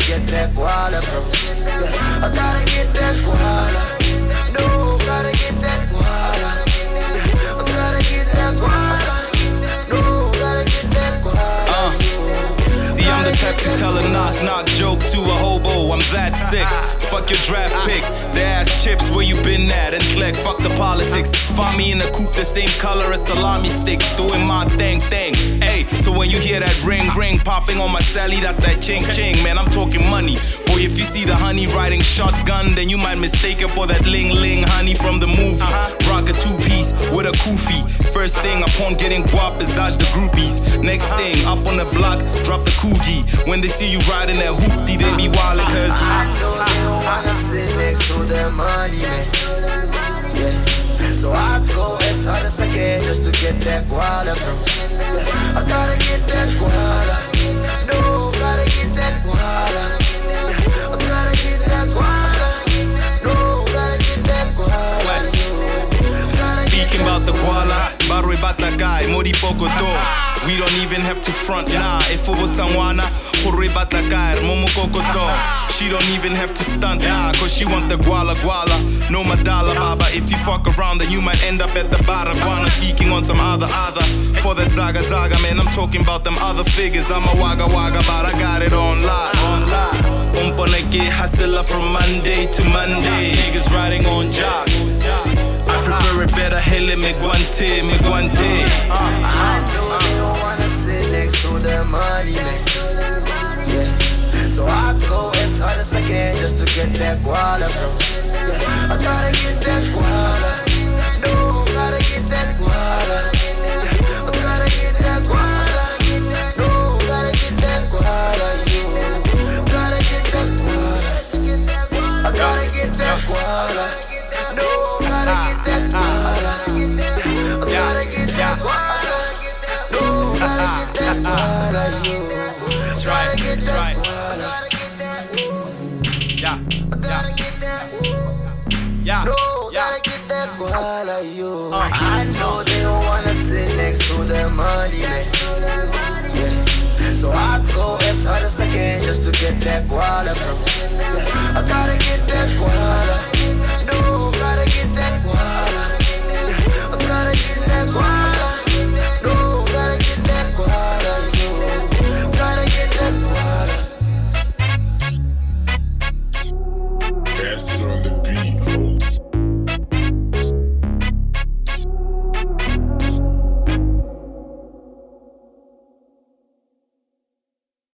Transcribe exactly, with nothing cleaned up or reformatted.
get that guala, bro. Yeah, I gotta get that guala. No, gotta get that guala. Yeah, I gotta get that guala. No, gotta get that guala. Uh, see, I'm the type to tell a knock-knock joke to a hobo. I'm that sick. Fuck your draft pick. They ask Chips, where you been at? And click, fuck the politics. Find me in a coupe the same color as salami sticks, doing my thing, thing. Hey, so when you hear that ring, ring popping on my celly, that's that ching, ching. Man, I'm talking money. Boy, if you see the honey riding shotgun, then you might mistake it for that ling, ling honey from the movie. Rock a two-piece with a kufi. First thing upon getting guap is dodge the groupies. Next thing, up on the block, drop the coogie. When they see you riding that hoopty, they be wildin' cause I know they don't wanna sit next to their money, man. Yeah. So I go as hard as I can just to get that guala, bro. Yeah. I gotta get that guala. No, gotta get that guala. Yeah. I gotta get that guala. No, gotta get that guala. Speaking about the guala, barwe batlakai, mori poco to. We don't even have to front, nah. If it was Tangwana, hore batlakai, momo kokoto. She don't even have to stunt, nah, cause she want the guala guala. No madala baba, if you fuck around then you might end up at the baraguana. Speaking on some other other, for that zaga zaga, man, I'm talking about them other figures. I'm a wagga wagga, but I got it on live. Umpaneke hustler from Monday to Monday. Niggas riding on jocks. I prefer it better, hele me guante, me guante. I know they don't wanna sit next to their money, man. Yeah. So I go as hard as I can just to get that guala, bro. Yeah, I gotta get that guala. No, gotta get that guala. Yeah, I gotta get that guala. No, gotta get that guala. You gotta get that guala. I gotta get that guala. No, gotta get that guala. I gotta get that guala. No, gotta get that guala. You gotta get that guala. Yeah, I gotta get that. yeah, No, yeah. gotta get that guala, you. Uh, I know they don't wanna sit next to their money, man. Yeah. So I go as hard as I can just to get that guala, bro. Yeah. I gotta get that guala.